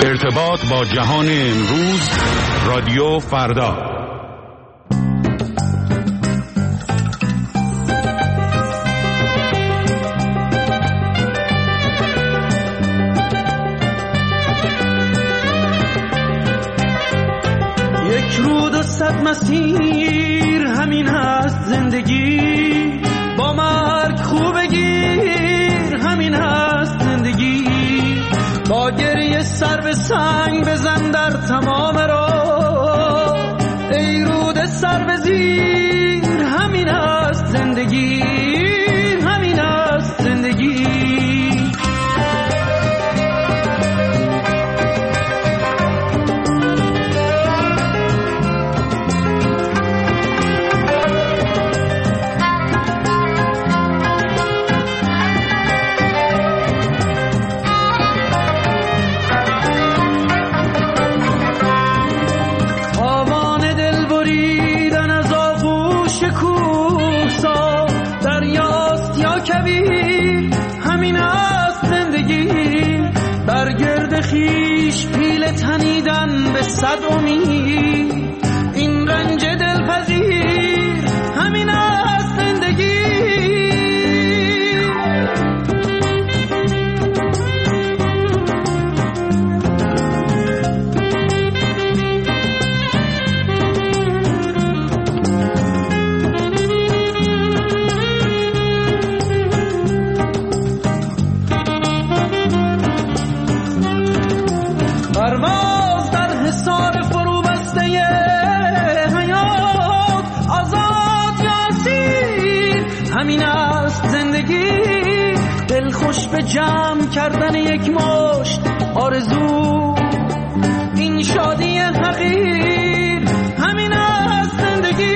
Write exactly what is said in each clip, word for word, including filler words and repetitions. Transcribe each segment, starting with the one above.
ارتباط با جهان امروز، رادیو فردا. یک رود و صد مسیر، همین هست زندگی. با مرگ خوب بگیر، همین هست زندگی. با گریه سر به سنگ بزن در تمام راه، ای رود سر به زیر، همین هست زندگی، همین هست زندگی. خیش پیل تنیدن به صد امید، این رنج دلپذیر، همین است زندگی. پرواز در حصار فرو بسته حیات، آزاد یا اسیر، همین است زندگی. دل خوش به جمع کردن یک مشت آرزو، این شادی حقیر، همین است زندگی.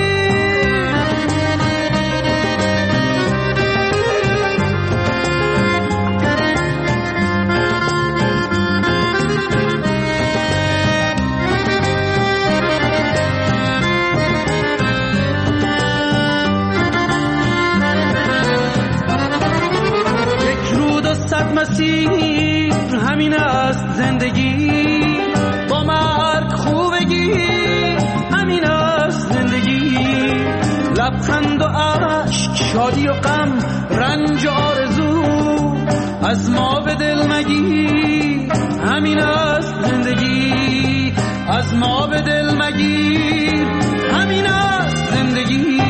مسیر، همین است زندگی. با مرگ خوب بگیر، همین است زندگی. لبخند و اشک، شادی و غم، رنج و آرزو، از ما به دل مگیر، همین است زندگی. از ما به دل مگیر، همین است زندگی.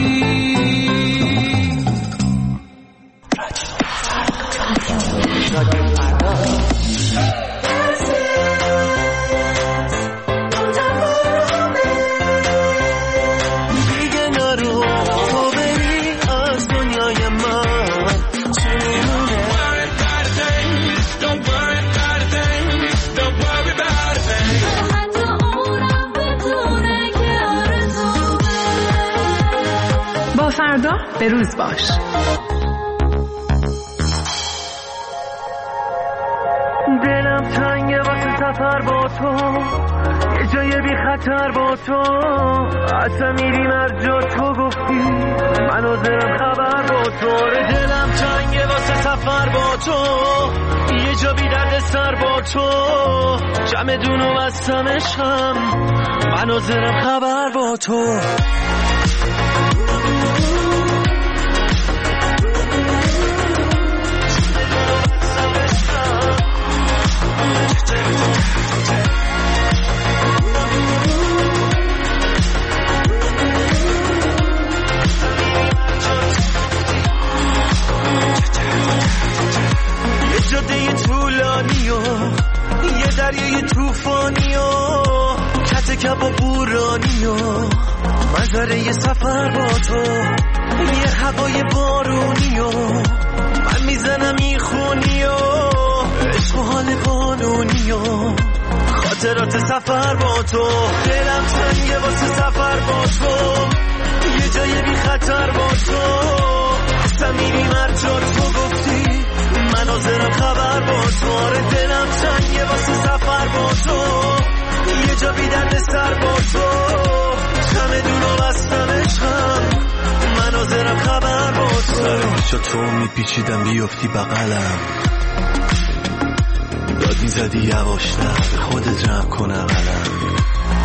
با فردا به روز باش. دلم تنگه واسه سفر با تو، یه جای بی خطر با تو. اصلا میریم هر جا تو گفتی، من حاضرم خبر با تو. دلم تنگه واسه سفر با تو، یه جا بی درد سر با تو. جمع دونو بستمشم، من حاضرم خبر با تو. یه جاده طولانی و یه دریای توفانی و کت کب و بورانی و منظره یه سفر با تو. یه هوای بارونی و من میزنم میخونی و عشق و حال قانونی و خاطرات سفر با تو. دلم تنگه واسه سفر با تو، یه جای بی خطر با تو. اصلا میریم هر جا تو گفتی، من حاضرم خبر با تو. آره دلم تنگه واسه سفر با تو، یه جا بی درد سر با تو. چمدون و بستم عشقم، من حاضرم خبر با تو. چا تو میپیچیدم بیفتی بغلم، میزدی یواشتر به خودت جمع کن عقلم.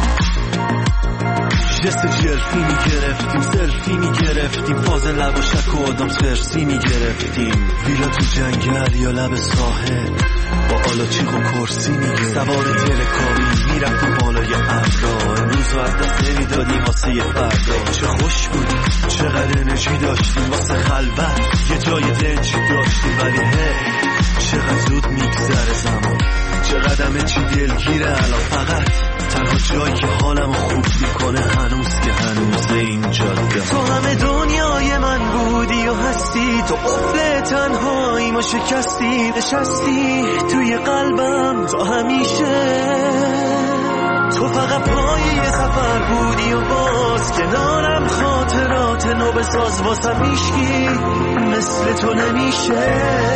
جست جرفی میگرفتیم سلفی میگرفتیم فاز لب و شک و آدم سرسی میگرفتیم. ویلا تو جنگل یا لب ساحل با آلاچیق و کرسی میگرفتیم. سوار تلکابی میرفتیم بالای ابرا. امروز رو از دست نمیدادیم واسه یه فردا. چه خوش بودیم چقدر انرژی داشتیم واسه خلوت یه جای دنجی داشتیم. ولی هی چقدر زود میگذره زمان چقدر همه چی دلگیره الان. فقط تنها جایی که حالم خوب میکنه هنوز که هنوز این جاده. تو همه دنیای من بودی و هستی. تو قفل تنهایی ما شکستی. نشستی توی قلبم تا همیشه. تو فقط پای سفر بودی و باز کنارم خاطرات نو بساز. واسم میشکی مثل تو نمیشه.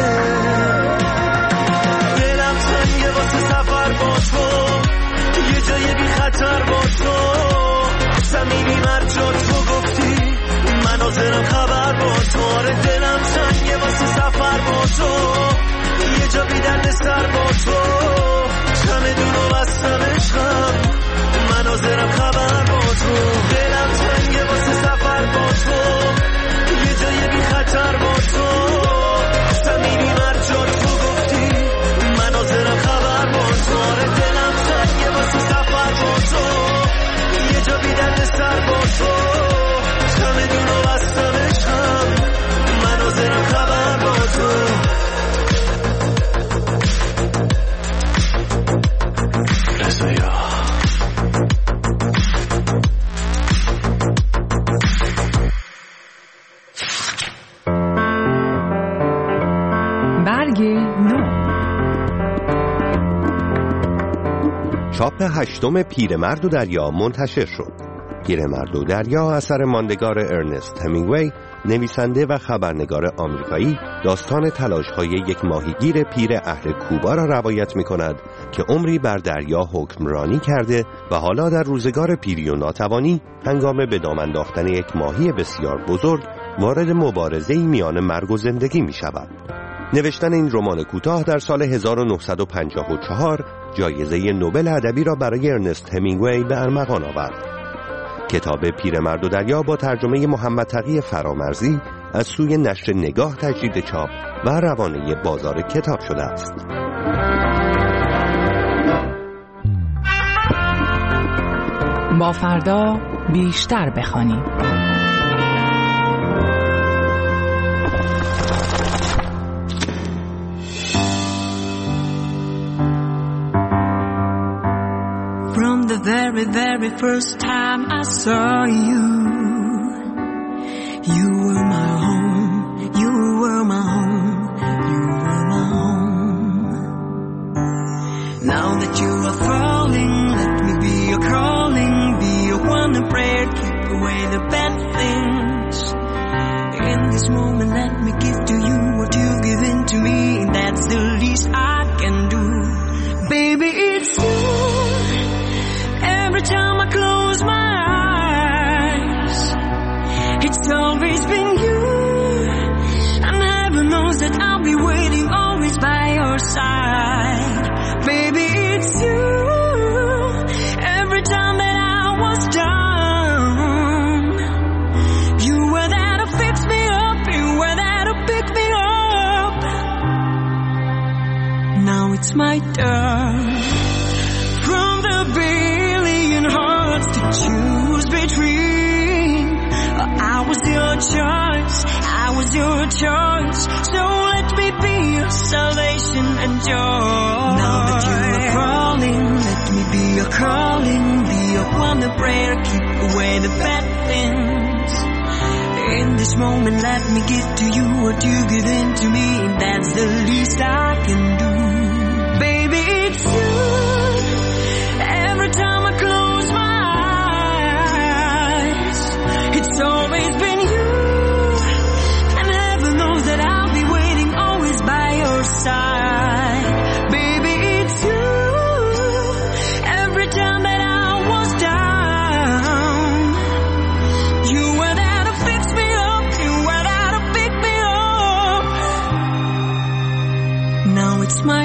دلم تنگه واسه سفر با تو. یه جای بی خطر با تو. صمیمی مرجا تو گفتی مناظرم خبر با تو. آره دلم تنگه واسه سفر با تو. یه جا بی درد سر با تو. چمدون و بستم عشقم مناظرم خبر با تو. دلم تنگه واسه سفر با تو. یه جای بی خطر با تو. صمیمی مرجا تو گفتی مناظرم خبر با تو. آره دلم تنگه واسه سفر با تو. یه جا بی درد سر با تو. چمدون و بستم عشقم مناظرم خبر با تو. رضایا برگ نو. چاپ هشتم پیرمرد و دریا منتشر شد. پیرمرد و دریا اثر ماندگار ارنست همینگوی، نویسنده و خبرنگار آمریکایی، داستان تلاش‌های یک ماهیگیر پیر اهل کوبا را روایت می‌کند که عمری بر دریا حکمرانی کرده و حالا در روزگار پیری و ناتوانی هنگام به دام انداختن یک ماهی بسیار بزرگ وارد مبارزه‌ای میان مرگ و زندگی می‌شود. نوشتن این رمان کوتاه در سال هزار و نهصد و پنجاه و چهار جایزه نوبل ادبی را برای ارنست همینگوی به ارمغان آورد. کتاب پیرمرد و دریا با ترجمه محمد تقی فرامرزی از سوی نشر نگاه تجدید چاپ و روانه بازار کتاب شده است. با فردا بیشتر بخوانیم. From the very, very first time I saw you, you were my home, you were my home, you were my home. Now that you are falling, let me be your calling, be your one and prayer, keep away the bad things. In this moment, let me give to you what you've given to me, that's the least I can do. Baby, it's you. Every time I close my eyes, it's always been you. And heaven knows that I'll be waiting always by your side. Baby, it's you. Every time that I was down, you were there to fix me up, you were there to pick me up. Now it's my turn. From the billion hearts to choose between, I was your choice, I was your choice. So let me be your salvation and joy. Now that you are crawling, let me be your calling, be your one prayer, keep away the bad things. In this moment, let me give to you what you've given to me, that's the least I can do. Baby, it's you. Every time I close my eyes, it's always been you. And heaven knows that I'll be waiting always by your side. Baby, it's you. Every time that I was down, you were there to fix me up, you were there to pick me up. Now it's my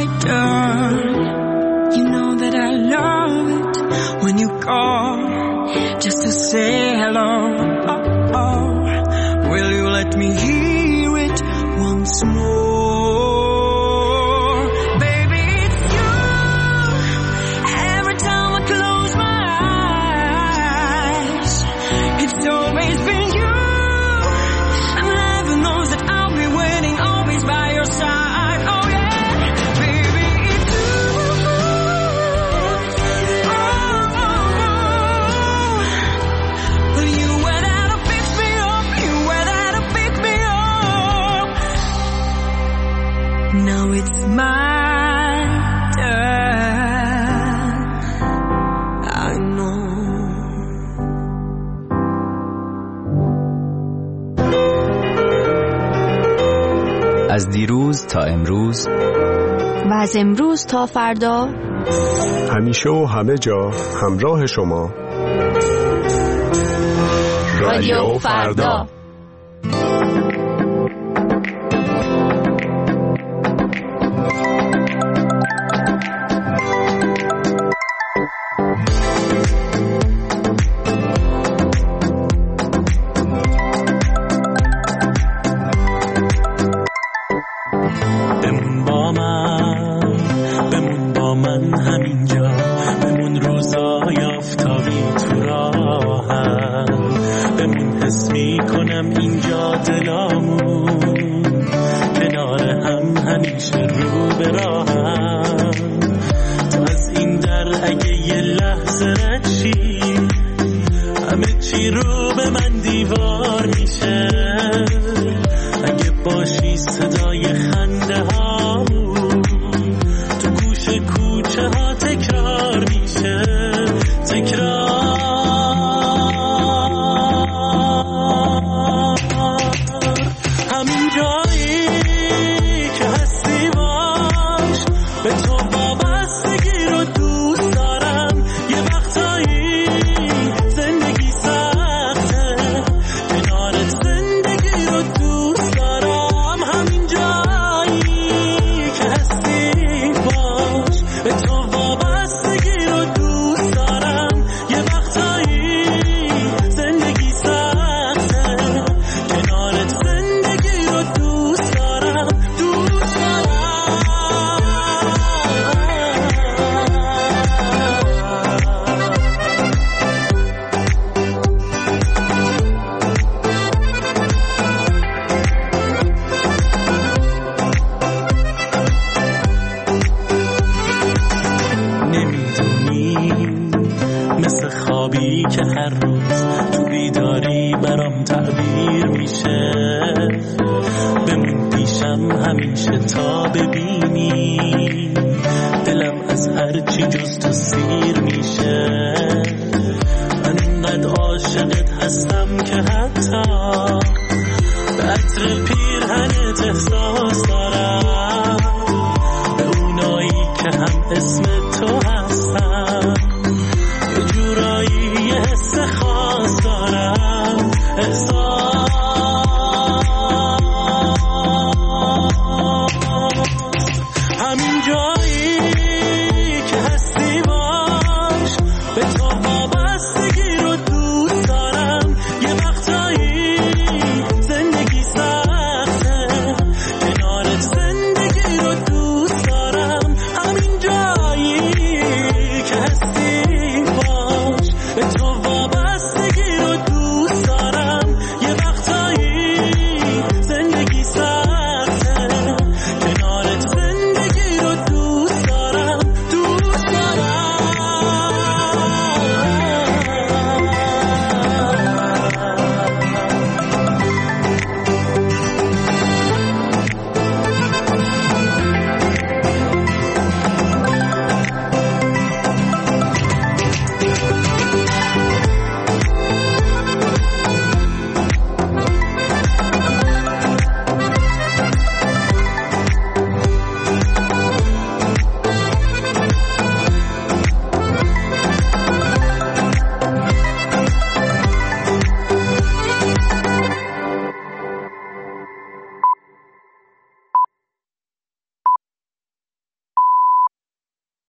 از امروز تا فردا همیشه و همه جا همراه شما رادیو فردا. اسم